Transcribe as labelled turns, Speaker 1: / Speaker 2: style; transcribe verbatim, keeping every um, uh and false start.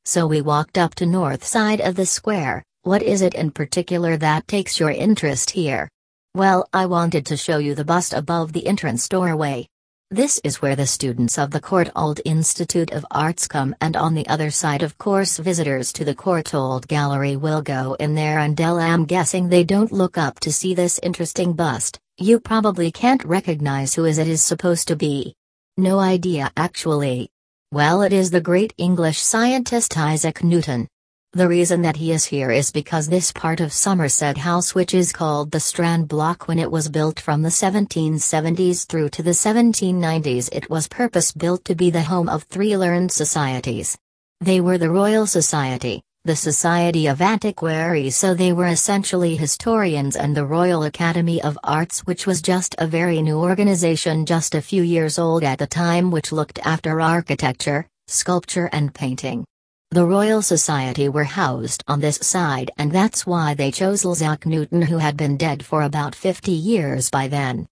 Speaker 1: So we walked up to north side of the square. What is it in particular that takes your interest here? Well, I wanted to show you the bust above the entrance doorway. This is where the students of the Courtauld Institute of Arts come, and on the other side of course visitors to the Courtauld Gallery will go in there, and I'm guessing they don't look up to see this interesting bust. You probably can't recognize who is it is supposed to be. No idea actually. Well, it is the great English scientist Isaac Newton. The reason that he is here is because this part of Somerset House, which is called the Strand Block, when it was built from the seventeen seventies through to the seventeen nineties, it was purpose-built to be the home of three learned societies. They were the Royal Society, the Society of Antiquaries, so they were essentially historians, and the Royal Academy of Arts, which was just a very new organization, just a few years old at the time, which looked after architecture, sculpture and painting. The Royal Society were housed on this side, and that's why they chose Isaac Newton, who had been dead for about fifty years by then.